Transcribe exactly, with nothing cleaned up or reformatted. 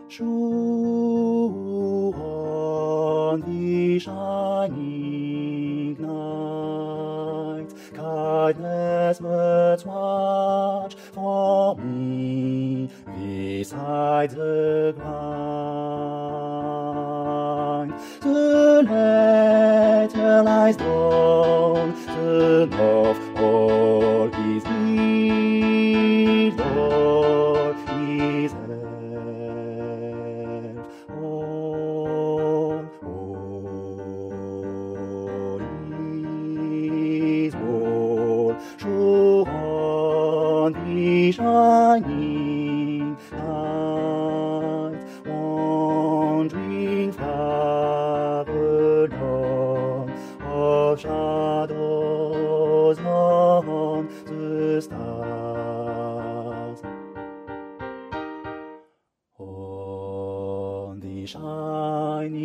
True on the shining night, kindness birds watch for me beside the ground. The letter lies down, the love all is need, Lord is end. All, all is all, true on the shining night, wandering far along of shadows on the stars. On the shining